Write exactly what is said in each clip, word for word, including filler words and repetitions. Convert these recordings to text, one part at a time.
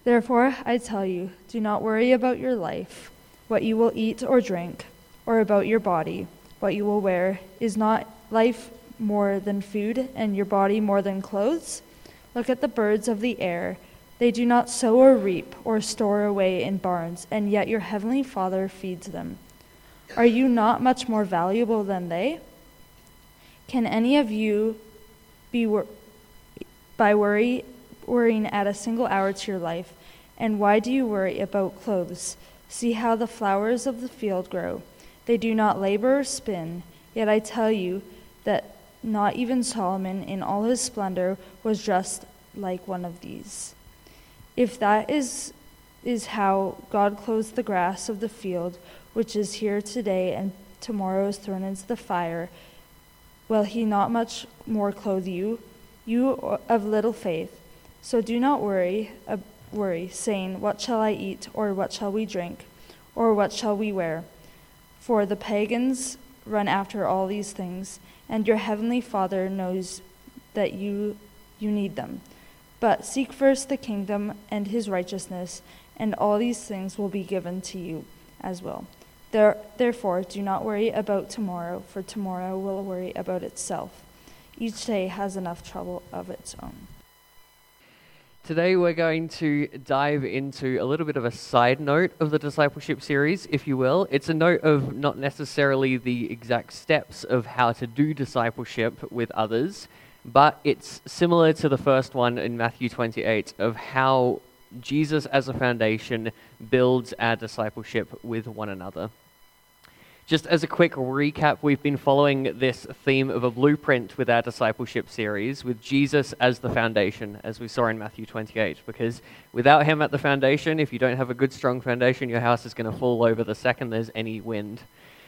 Therefore, I tell you, do not worry about your life, what you will eat or drink, or about your body, what you will wear. Is not life more than food, and your body more than clothes? Look at the birds of the air. They do not sow or reap or store away in barns, and yet your heavenly Father feeds them. Are you not much more valuable than they? Can any of you be wor- by worry, worrying add a single hour to your life? And why do you worry about clothes? See how the flowers of the field grow. They do not labor or spin. Yet I tell you that not even Solomon in all his splendor was dressed like one of these. If that is, is how God clothes the grass of the field, which is here today and tomorrow is thrown into the fire, will he not much more clothe you, you of little faith? So do not worry, uh, worry, saying, what shall I eat, or what shall we drink, or what shall we wear? For the pagans run after all these things, and your heavenly Father knows that you you need them. But seek first the kingdom and his righteousness, and all these things will be given to you as well. There, therefore, do not worry about tomorrow, for tomorrow will worry about itself. Each day has enough trouble of its own. Today we're going to dive into a little bit of a side note of the discipleship series, if you will. It's a note of not necessarily the exact steps of how to do discipleship with others, but it's similar to the first one in Matthew twenty-eight of how Jesus as a foundation builds our discipleship with one another. Just as a quick recap, we've been following this theme of a blueprint with our discipleship series, with Jesus as the foundation, as we saw in Matthew twenty-eight, because without him at the foundation, if you don't have a good, strong foundation, your house is going to fall over the second there's any wind.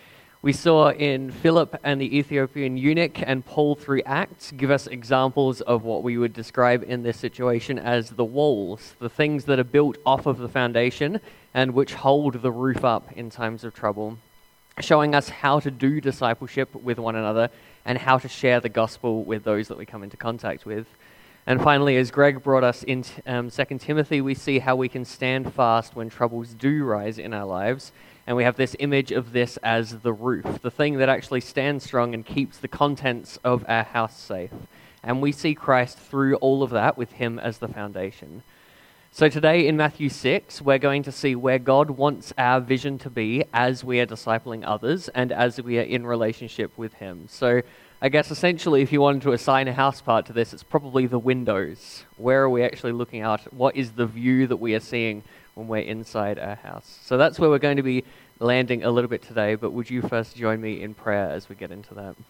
We saw in Philip and the Ethiopian eunuch and Paul through Acts give us examples of what we would describe in this situation as the walls, the things that are built off of the foundation and which hold the roof up in times of trouble, showing us how to do discipleship with one another and how to share the gospel with those that we come into contact with. And finally, as Greg brought us in um, Second Timothy, we see how we can stand fast when troubles do rise in our lives. And we have this image of this as the roof, the thing that actually stands strong and keeps the contents of our house safe. And we see Christ through all of that with him as the foundation. So today in Matthew six, we're going to see where God wants our vision to be as we are discipling others and as we are in relationship with him. So I guess essentially if you wanted to assign a house part to this, it's probably the windows. Where are we actually looking out? What is the view that we are seeing when we're inside our house? So that's where we're going to be landing a little bit today, but would you first join me in prayer as we get into that?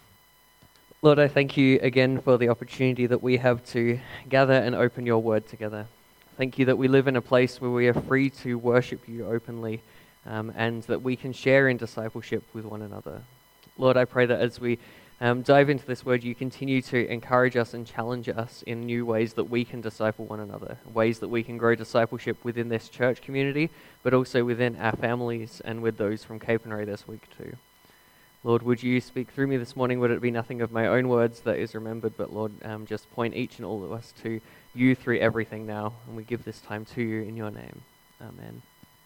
Lord, I thank you again for the opportunity that we have to gather and open your word together. Thank you that we live in a place where we are free to worship you openly um, and that we can share in discipleship with one another. Lord, I pray that as we um, dive into this word, you continue to encourage us and challenge us in new ways that we can disciple one another, ways that we can grow discipleship within this church community, but also within our families and with those from Capernwray this week too. Lord, would you speak through me this morning? Would it be nothing of my own words that is remembered, but Lord, um, just point each and all of us to you through everything now, and we give this time to you in your name. Amen.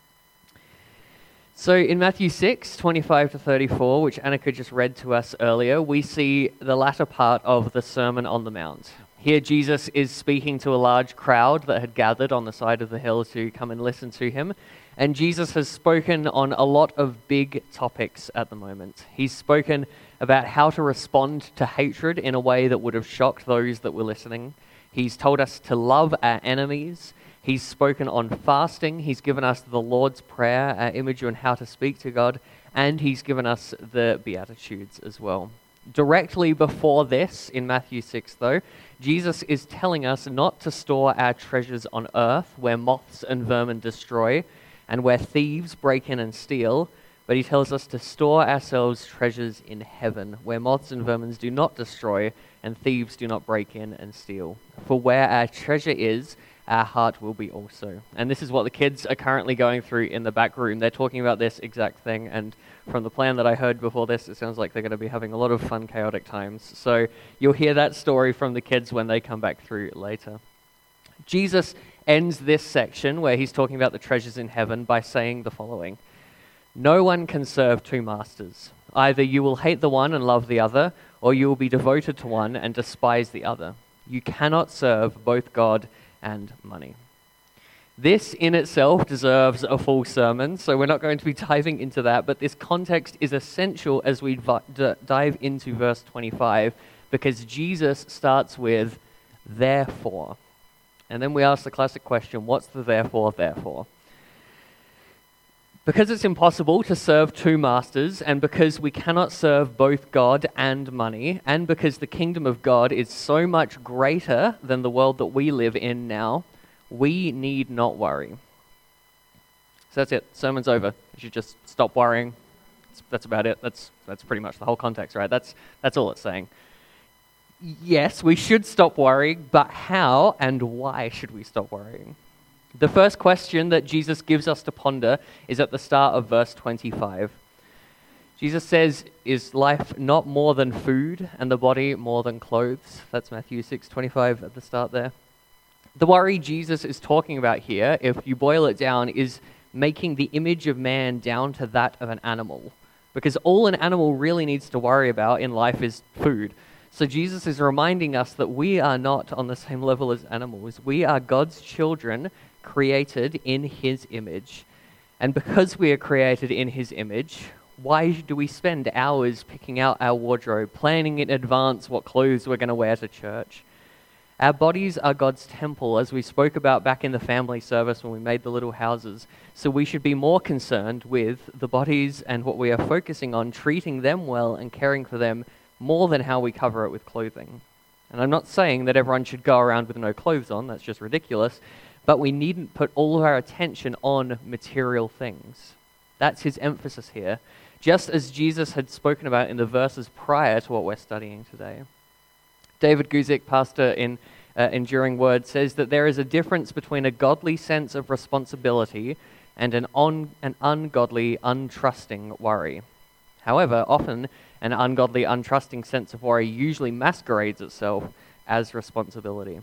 So in Matthew six, twenty-five to thirty-four, which Annika just read to us earlier, we see the latter part of the Sermon on the Mount. Here Jesus is speaking to a large crowd that had gathered on the side of the hill to come and listen to him. And Jesus has spoken on a lot of big topics at the moment. He's spoken about how to respond to hatred in a way that would have shocked those that were listening. He's told us to love our enemies. He's spoken on fasting. He's given us the Lord's Prayer, our image on how to speak to God. And he's given us the Beatitudes as well. Directly before this, in Matthew six though, Jesus is telling us not to store our treasures on earth where moths and vermin destroy and where thieves break in and steal, but he tells us to store ourselves treasures in heaven where moths and vermin do not destroy and thieves do not break in and steal. For where our treasure is, our heart will be also. And this is what the kids are currently going through in the back room. They're talking about this exact thing, and from the plan that I heard before this, it sounds like they're going to be having a lot of fun, chaotic times. So you'll hear that story from the kids when they come back through later. Jesus ends this section where he's talking about the treasures in heaven by saying the following: "No one can serve two masters. Either you will hate the one and love the other, or you will be devoted to one and despise the other. You cannot serve both God and money." This in itself deserves a full sermon, so we're not going to be diving into that, but this context is essential as we vi- d- dive into verse twenty-five, because Jesus starts with, "Therefore." And then we ask the classic question, what's the therefore, therefore? Because it's impossible to serve two masters, and because we cannot serve both God and money, and because the kingdom of God is so much greater than the world that we live in now, we need not worry. So that's it. Sermon's over. You should just stop worrying. That's about it. That's that's pretty much the whole context, right? That's that's all it's saying. Yes, we should stop worrying, but how and why should we stop worrying? The first question that Jesus gives us to ponder is at the start of verse twenty-five. Jesus says, "Is life not more than food, and the body more than clothes?" That's Matthew six twenty-five at the start there. The worry Jesus is talking about here, if you boil it down, is making the image of man down to that of an animal. Because all an animal really needs to worry about in life is food. So Jesus is reminding us that we are not on the same level as animals. We are God's children, created in his image. And because we are created in his image, why do we spend hours picking out our wardrobe, planning in advance what clothes we're going to wear to church? Our bodies are God's temple, as we spoke about back in the family service when we made the little houses. So we should be more concerned with the bodies and what we are focusing on, treating them well and caring for them more than how we cover it with clothing. And I'm not saying that everyone should go around with no clothes on, that's just ridiculous, but we needn't put all of our attention on material things. That's his emphasis here, just as Jesus had spoken about in the verses prior to what we're studying today. David Guzik, pastor in uh, Enduring Word, says that there is a difference between a godly sense of responsibility and an, on, an ungodly, untrusting worry. However, often an ungodly, untrusting sense of worry usually masquerades itself as responsibility.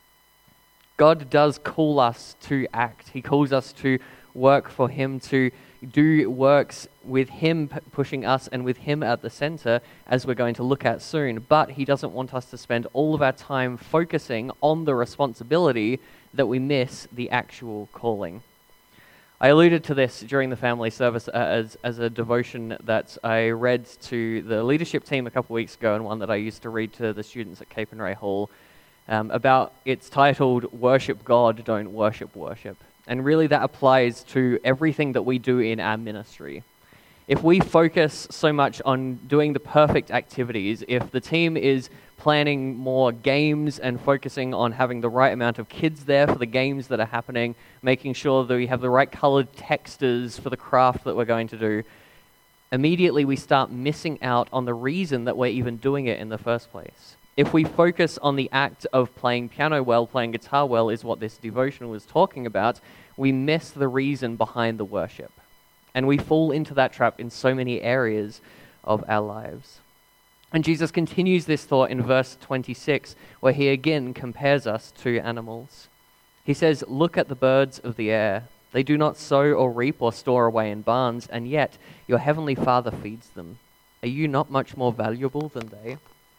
God does call us to act. He calls us to work for him, to do works with him p- pushing us and with him at the center, as we're going to look at soon. But he doesn't want us to spend all of our time focusing on the responsibility that we miss the actual calling. I alluded to this during the family service uh, as, as a devotion that I read to the leadership team a couple of weeks ago, and one that I used to read to the students at Cape and Ray Hall, um, about, it's titled, "Worship God, Don't Worship Worship." And really that applies to everything that we do in our ministry. If we focus so much on doing the perfect activities, if the team is planning more games and focusing on having the right amount of kids there for the games that are happening, making sure that we have the right colored textures for the craft that we're going to do, immediately we start missing out on the reason that we're even doing it in the first place. If we focus on the act of playing piano well, playing guitar well, is what this devotional was talking about, we miss the reason behind the worship. And we fall into that trap in so many areas of our lives. And Jesus continues this thought in verse twenty-six, where he again compares us to animals. He says, "Look at the birds of the air. They do not sow or reap or store away in barns, and yet your heavenly Father feeds them. Are you not much more valuable than they?"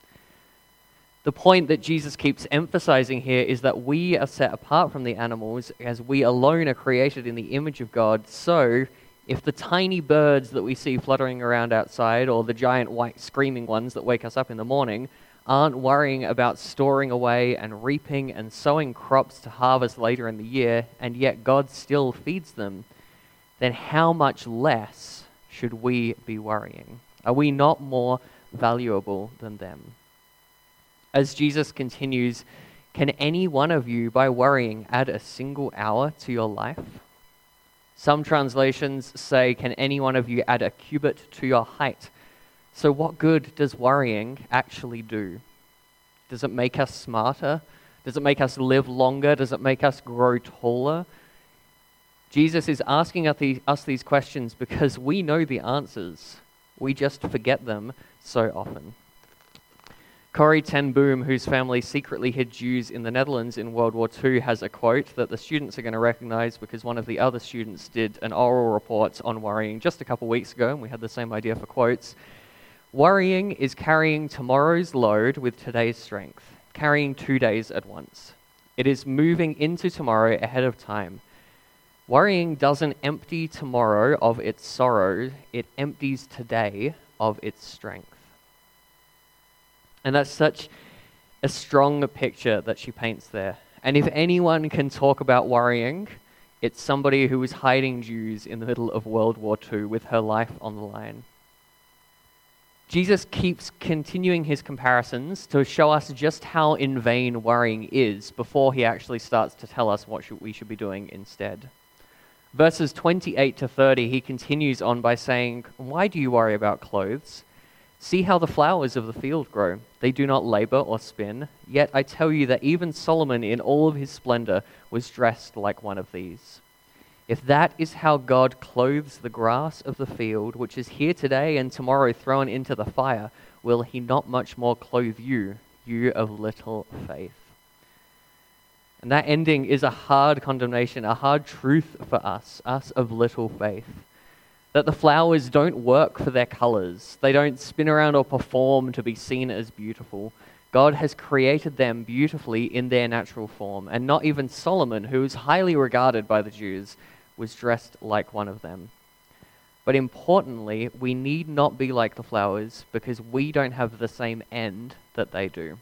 The point that Jesus keeps emphasizing here is that we are set apart from the animals, as we alone are created in the image of God. So, if the tiny birds that we see fluttering around outside, or the giant white screaming ones that wake us up in the morning, aren't worrying about storing away and reaping and sowing crops to harvest later in the year, and yet God still feeds them, then how much less should we be worrying? Are we not more valuable than them? As Jesus continues, "Can any one of you, by worrying, add a single hour to your life?" Some translations say, "Can any one of you add a cubit to your height?" So what good does worrying actually do? Does it make us smarter? Does it make us live longer? Does it make us grow taller? Jesus is asking us these questions because we know the answers. We just forget them so often. Corrie ten Boom, whose family secretly hid Jews in the Netherlands in World War Two, has a quote that the students are going to recognize because one of the other students did an oral report on worrying just a couple weeks ago, and we had the same idea for quotes. Worrying is carrying tomorrow's load with today's strength, carrying two days at once. It is moving into tomorrow ahead of time. Worrying doesn't empty tomorrow of its sorrow, it empties today of its strength. And that's such a strong picture that she paints there. And if anyone can talk about worrying, it's somebody who was hiding Jews in the middle of World War Two with her life on the line. Jesus keeps continuing his comparisons to show us just how in vain worrying is before he actually starts to tell us what should we should be doing instead. Verses twenty-eight to thirty, he continues on by saying, "Why do you worry about clothes? See how the flowers of the field grow. They do not labor or spin. Yet I tell you that even Solomon in all of his splendor was dressed like one of these. If that is how God clothes the grass of the field, which is here today and tomorrow thrown into the fire, will he not much more clothe you, you of little faith?" And that ending is a hard condemnation, a hard truth for us, us of little faith. That the flowers don't work for their colors. They don't spin around or perform to be seen as beautiful. God has created them beautifully in their natural form. And not even Solomon, who is highly regarded by the Jews, was dressed like one of them. But importantly, we need not be like the flowers because we don't have the same end that they do.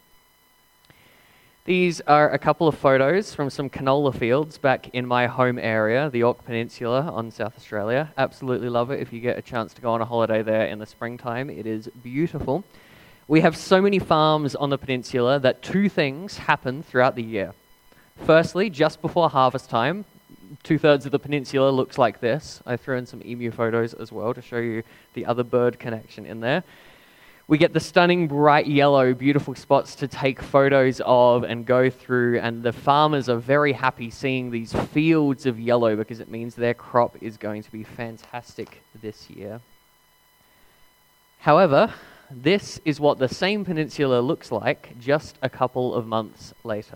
These are a couple of photos from some canola fields back in my home area, the Yorke Peninsula on South Australia. Absolutely love it if you get a chance to go on a holiday there in the springtime. It is beautiful. We have so many farms on the peninsula that two things happen throughout the year. Firstly, just before harvest time, two-thirds of the peninsula looks like this. I threw in some emu photos as well to show you the other bird connection in there. We get the stunning bright yellow, beautiful spots to take photos of and go through, and the farmers are very happy seeing these fields of yellow because it means their crop is going to be fantastic this year. However, this is what the same peninsula looks like just a couple of months later.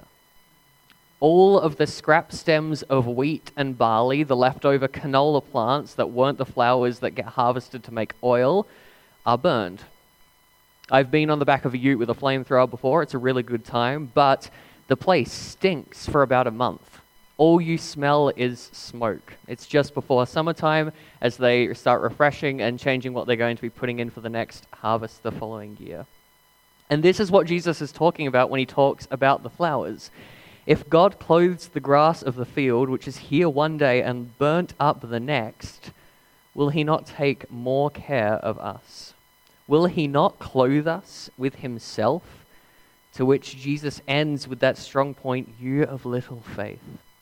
All of the scrap stems of wheat and barley, the leftover canola plants that weren't the flowers that get harvested to make oil, are burned. I've been on the back of a ute with a flamethrower before. It's a really good time, but the place stinks for about a month. All you smell is smoke. It's just before summertime as they start refreshing and changing what they're going to be putting in for the next harvest the following year. And this is what Jesus is talking about when he talks about the flowers. If God clothes the grass of the field, which is here one day and burnt up the next, will he not take more care of us? Will he not clothe us with himself? To which Jesus ends with that strong point, you of little faith.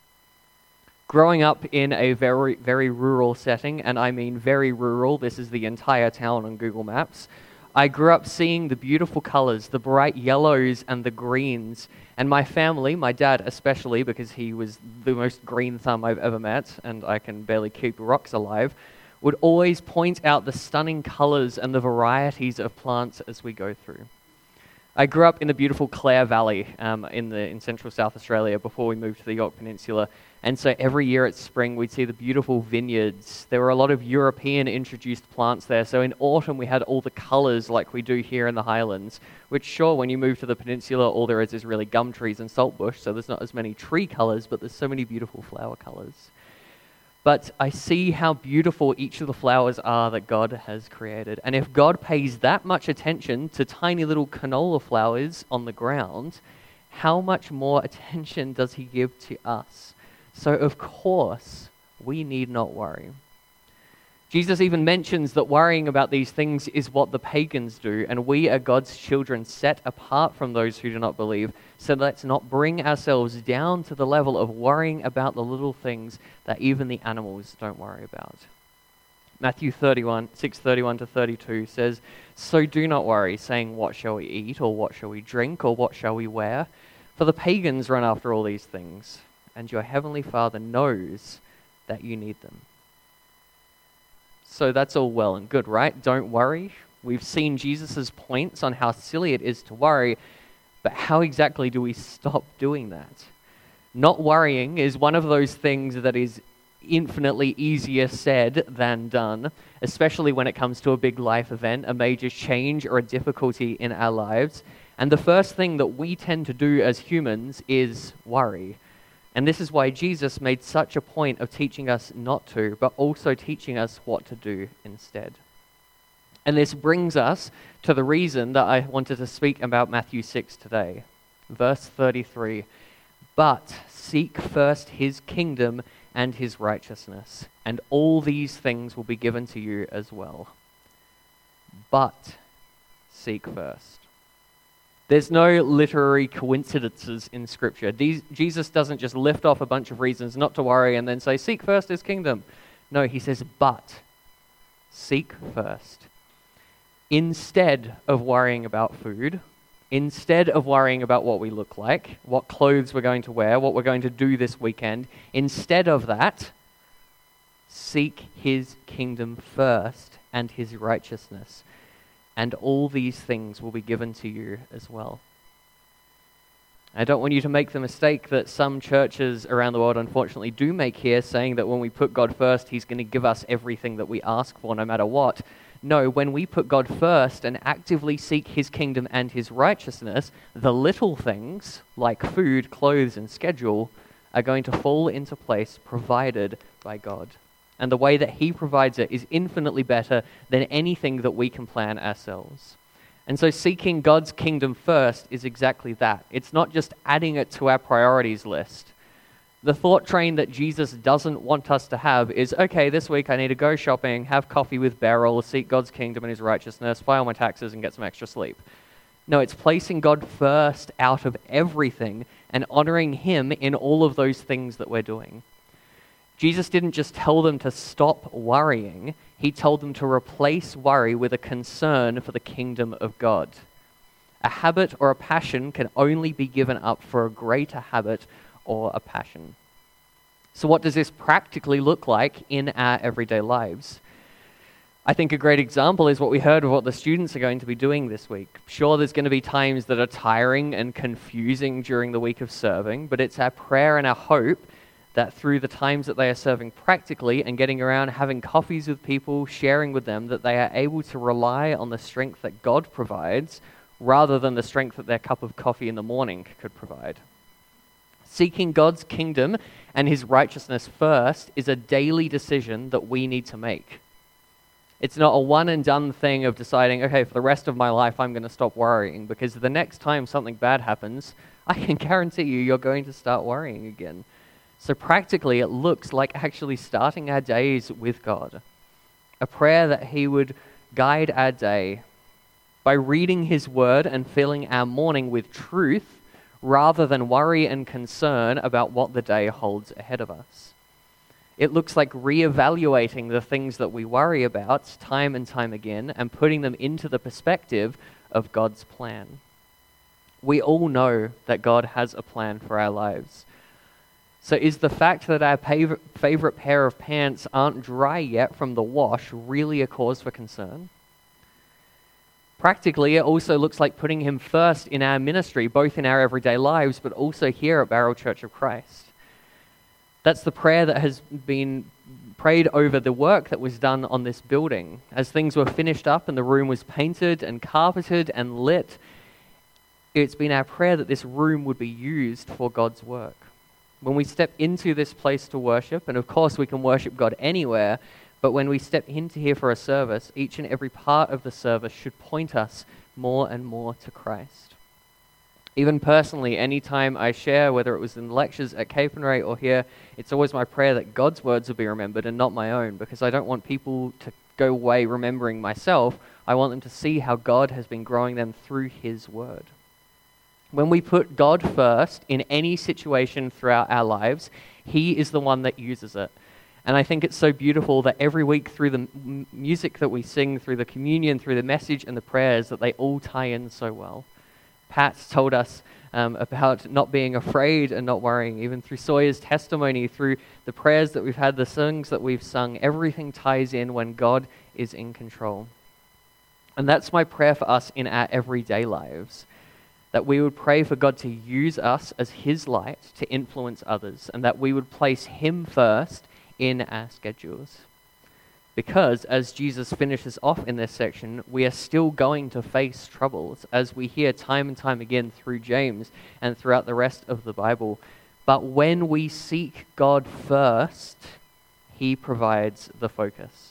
Growing up in a very, very rural setting, and I mean very rural, this is the entire town on Google Maps, I grew up seeing the beautiful colors, the bright yellows and the greens, and my family, my dad especially, because he was the most green thumb I've ever met, and I can barely keep rocks alive, would always point out the stunning colors and the varieties of plants as we go through. I grew up in the beautiful Clare Valley um, in the in central South Australia before we moved to the Yorke Peninsula, and so every year at spring we'd see the beautiful vineyards. There were a lot of European introduced plants there, so in autumn we had all the colors like we do here in the Highlands, which sure, when you move to the peninsula all there is is really gum trees and saltbush, so there's not as many tree colors, but there's so many beautiful flower colors. But I see how beautiful each of the flowers are that God has created. And if God pays that much attention to tiny little canola flowers on the ground, how much more attention does he give to us? So of course, we need not worry. Jesus even mentions that worrying about these things is what the pagans do, and we are God's children set apart from those who do not believe. So let's not bring ourselves down to the level of worrying about the little things that even the animals don't worry about. Matthew thirty-one, six thirty-one to thirty-two says, "So do not worry, saying, what shall we eat, or what shall we drink, or what shall we wear? For the pagans run after all these things, and your heavenly Father knows that you need them." So that's all well and good, right? Don't worry. We've seen Jesus' points on how silly it is to worry, but how exactly do we stop doing that? Not worrying is one of those things that is infinitely easier said than done, especially when it comes to a big life event, a major change or a difficulty in our lives. And the first thing that we tend to do as humans is worry. And this is why Jesus made such a point of teaching us not to, but also teaching us what to do instead. And this brings us to the reason that I wanted to speak about Matthew six today. Verse thirty-three, "But seek first his kingdom and his righteousness, and all these things will be given to you as well." But seek first. There's no literary coincidences in Scripture. These, Jesus doesn't just lift off a bunch of reasons not to worry and then say, seek first his kingdom. No, he says, but seek first. Instead of worrying about food, instead of worrying about what we look like, what clothes we're going to wear, what we're going to do this weekend, instead of that, seek his kingdom first and his righteousness, and all these things will be given to you as well. I don't want you to make the mistake that some churches around the world unfortunately do make here, saying that when we put God first, he's going to give us everything that we ask for no matter what. No, when we put God first and actively seek his kingdom and his righteousness, the little things, like food, clothes, and schedule, are going to fall into place provided by God. And the way that he provides it is infinitely better than anything that we can plan ourselves. And so seeking God's kingdom first is exactly that. It's not just adding it to our priorities list. The thought train that Jesus doesn't want us to have is, okay, this week I need to go shopping, have coffee with Beryl, seek God's kingdom and his righteousness, file my taxes, and get some extra sleep. No, it's placing God first out of everything and honoring him in all of those things that we're doing. Jesus didn't just tell them to stop worrying, he told them to replace worry with a concern for the kingdom of God. A habit or a passion can only be given up for a greater habit or a passion. So what does this practically look like in our everyday lives? I think a great example is what we heard of what the students are going to be doing this week. Sure, there's going to be times that are tiring and confusing during the week of serving, but it's our prayer and our hope that through the times that they are serving practically and getting around, having coffees with people, sharing with them, that they are able to rely on the strength that God provides rather than the strength that their cup of coffee in the morning could provide. Seeking God's kingdom and his righteousness first is a daily decision that we need to make. It's not a one and done thing of deciding, okay, for the rest of my life, I'm going to stop worrying, because the next time something bad happens, I can guarantee you, you're going to start worrying again. So practically, it looks like actually starting our days with God. A prayer that he would guide our day by reading his word and filling our morning with truth rather than worry and concern about what the day holds ahead of us. It looks like reevaluating the things that we worry about time and time again and putting them into the perspective of God's plan. We all know that God has a plan for our lives. So is the fact that our fav- favorite pair of pants aren't dry yet from the wash really a cause for concern? Practically, it also looks like putting him first in our ministry, both in our everyday lives, but also here at Barrel Church of Christ. That's the prayer that has been prayed over the work that was done on this building. As things were finished up and the room was painted and carpeted and lit, it's been our prayer that this room would be used for God's work. When we step into this place to worship, and of course we can worship God anywhere, but when we step into here for a service, each and every part of the service should point us more and more to Christ. Even personally, anytime I share, whether it was in lectures at Capernwray or here, it's always my prayer that God's words will be remembered and not my own, because I don't want people to go away remembering myself. I want them to see how God has been growing them through his word. When we put God first in any situation throughout our lives, he is the one that uses it. And I think it's so beautiful that every week through the m- music that we sing, through the communion, through the message and the prayers, that they all tie in so well. Pat's told us um, about not being afraid and not worrying. Even through Sawyer's testimony, through the prayers that we've had, the songs that we've sung, everything ties in when God is in control. And that's my prayer for us in our everyday lives, that we would pray for God to use us as his light to influence others, and that we would place him first in our schedules. Because as Jesus finishes off in this section, we are still going to face troubles, as we hear time and time again through James and throughout the rest of the Bible. But when we seek God first, he provides the focus.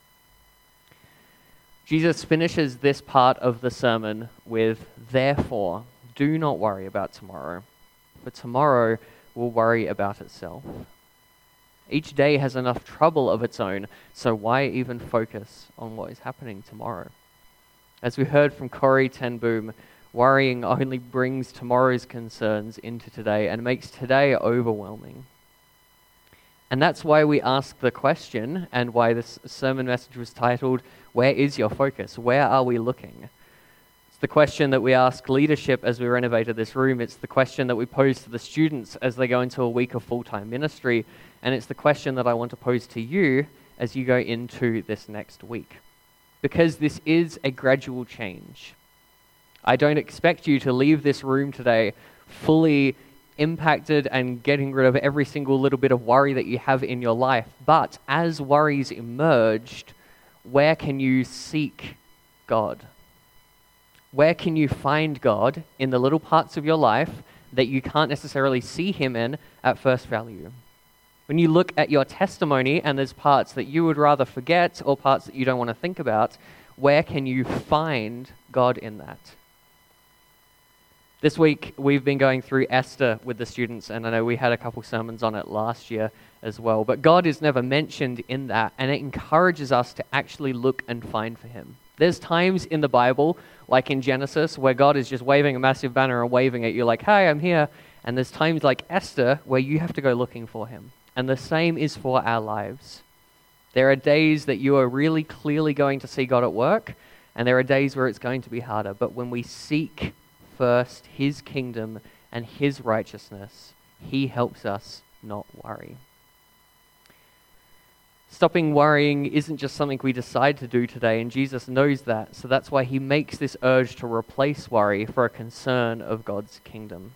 Jesus finishes this part of the sermon with, "Therefore, do not worry about tomorrow, for tomorrow will worry about itself." Each day has enough trouble of its own, so why even focus on what is happening tomorrow? As we heard from Corrie ten Boom, worrying only brings tomorrow's concerns into today and makes today overwhelming. And that's why we ask the question, and why this sermon message was titled, "Where is your focus? Where are we looking?" It's the question that we ask leadership as we renovated this room. It's the question that we pose to the students as they go into a week of full-time ministry. And it's the question that I want to pose to you as you go into this next week. Because this is a gradual change. I don't expect you to leave this room today fully impacted and getting rid of every single little bit of worry that you have in your life. But as worries emerged, where can you seek God? Where can you find God in the little parts of your life that you can't necessarily see him in at first value? When you look at your testimony and there's parts that you would rather forget or parts that you don't want to think about, where can you find God in that? This week, we've been going through Esther with the students, and I know we had a couple sermons on it last year as well, but God is never mentioned in that, and it encourages us to actually look and find for him. There's times in the Bible, like in Genesis, where God is just waving a massive banner and waving at you like, "Hey, I'm here," and there's times like Esther where you have to go looking for him, and the same is for our lives. There are days that you are really clearly going to see God at work, and there are days where it's going to be harder, but when we seek first his kingdom and his righteousness, he helps us not worry. Stopping worrying isn't just something we decide to do today, and Jesus knows that, so that's why he makes this urge to replace worry for a concern of God's kingdom.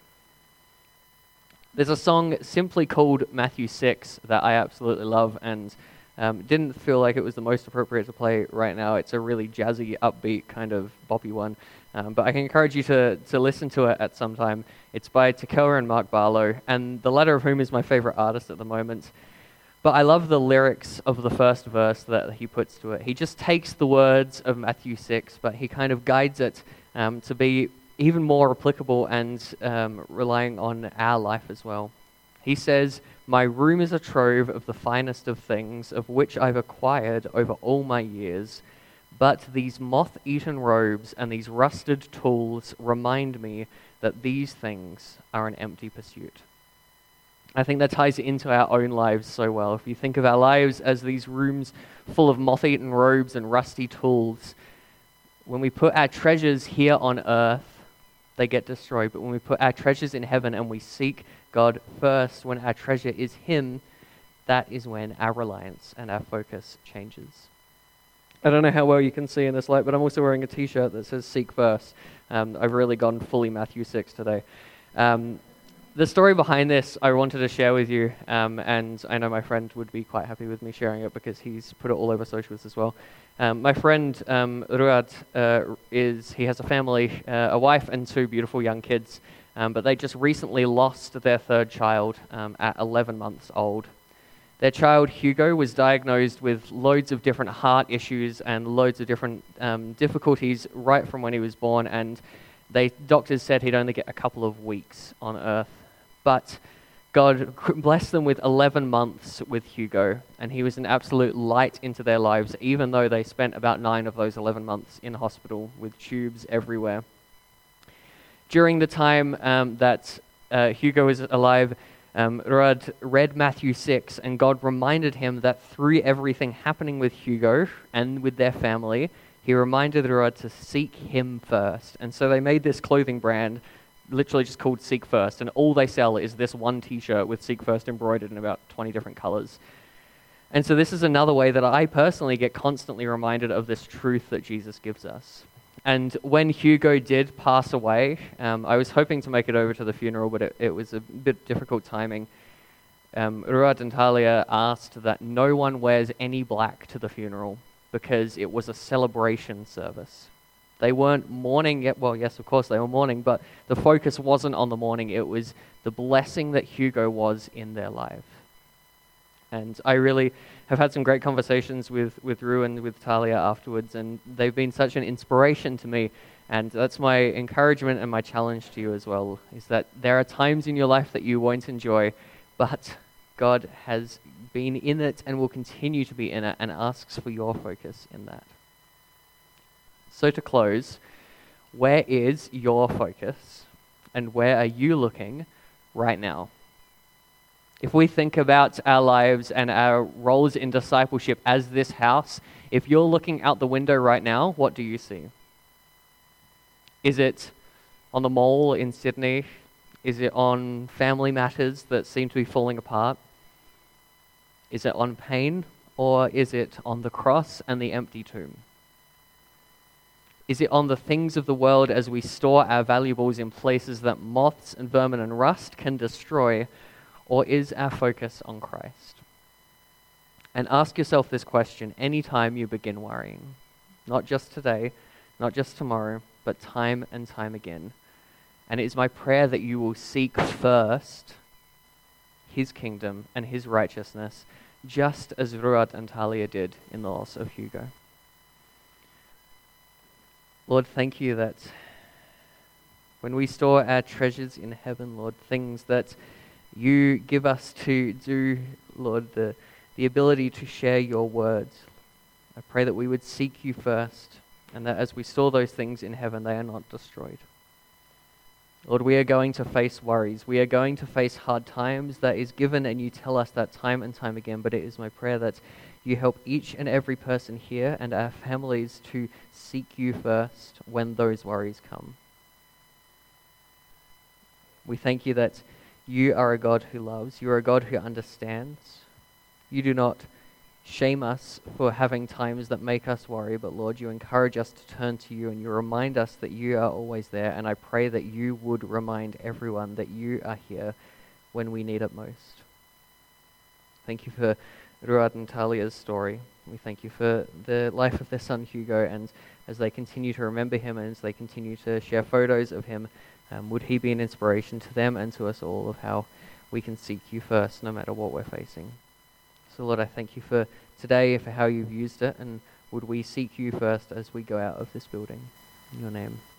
There's a song simply called Matthew six that I absolutely love, and um, didn't feel like it was the most appropriate to play right now. It's a really jazzy, upbeat, kind of boppy one. Um, but I can encourage you to, to listen to it at some time. It's by Tekoa and Mark Barlow, and the latter of whom is my favorite artist at the moment. But I love the lyrics of the first verse that he puts to it. He just takes the words of Matthew six, but he kind of guides it um, to be even more applicable and um, relying on our life as well. He says, "My room is a trove of the finest of things, of which I've acquired over all my years. But these moth-eaten robes and these rusted tools remind me that these things are an empty pursuit." I think that ties into our own lives so well. If you think of our lives as these rooms full of moth-eaten robes and rusty tools, when we put our treasures here on earth, they get destroyed. But when we put our treasures in heaven and we seek God first, when our treasure is him, that is when our reliance and our focus changes. I don't know how well you can see in this light, but I'm also wearing a t-shirt that says "Seek First." Um, I've really gone fully Matthew six today. Um, the story behind this I wanted to share with you, um, and I know my friend would be quite happy with me sharing it because he's put it all over socials as well. Um, my friend um, Ruad, uh, is, he has a family, uh, a wife and two beautiful young kids, um, but they just recently lost their third child um, at eleven months old. Their child, Hugo, was diagnosed with loads of different heart issues and loads of different um, difficulties right from when he was born, and they doctors said he'd only get a couple of weeks on Earth. But God blessed them with eleven months with Hugo, and he was an absolute light into their lives, even though they spent about nine of those eleven months in hospital with tubes everywhere. During the time um, that uh, Hugo was alive, Um, Ruad read Matthew six, and God reminded him that through everything happening with Hugo and with their family, he reminded Ruad to seek him first. And so they made this clothing brand, literally just called Seek First, and all they sell is this one t-shirt with Seek First embroidered in about twenty different colors. And so this is another way that I personally get constantly reminded of this truth that Jesus gives us. And when Hugo did pass away, um, I was hoping to make it over to the funeral, but it, it was a bit difficult timing. Um, Ruat and Talia asked that no one wears any black to the funeral because it was a celebration service. They weren't mourning yet. Well, yes, of course they were mourning, but the focus wasn't on the mourning. It was the blessing that Hugo was in their life. And I really have had some great conversations with, with Ru and with Talia afterwards, and they've been such an inspiration to me. And that's my encouragement and my challenge to you as well, is that there are times in your life that you won't enjoy, but God has been in it and will continue to be in it and asks for your focus in that. So to close, where is your focus and where are you looking right now? If we think about our lives and our roles in discipleship as this house, if you're looking out the window right now, what do you see? Is it on the mall in Sydney? Is it on family matters that seem to be falling apart? Is it on pain, or is it on the cross and the empty tomb? Is it on the things of the world as we store our valuables in places that moths and vermin and rust can destroy? Or is our focus on Christ? And ask yourself this question anytime you begin worrying. Not just today, not just tomorrow, but time and time again. And it is my prayer that you will seek first his kingdom and his righteousness, just as Ruat and Talia did in the loss of Hugo. Lord, thank you that when we store our treasures in heaven, Lord, things that you give us to do, Lord, the, the ability to share your words. I pray that we would seek you first, and that as we store those things in heaven, they are not destroyed. Lord, we are going to face worries. We are going to face hard times. That is given, and you tell us that time and time again, but it is my prayer that you help each and every person here and our families to seek you first when those worries come. We thank you that you are a God who loves. You are a God who understands. You do not shame us for having times that make us worry, but Lord, you encourage us to turn to you and you remind us that you are always there. And I pray that you would remind everyone that you are here when we need it most. Thank you for Ruat and Talia's story. We thank you for the life of their son Hugo, and as they continue to remember him and as they continue to share photos of him, Um, would he be an inspiration to them and to us all of how we can seek you first no matter what we're facing. So Lord, I thank you for today, for how you've used it, and would we seek you first as we go out of this building. In your name.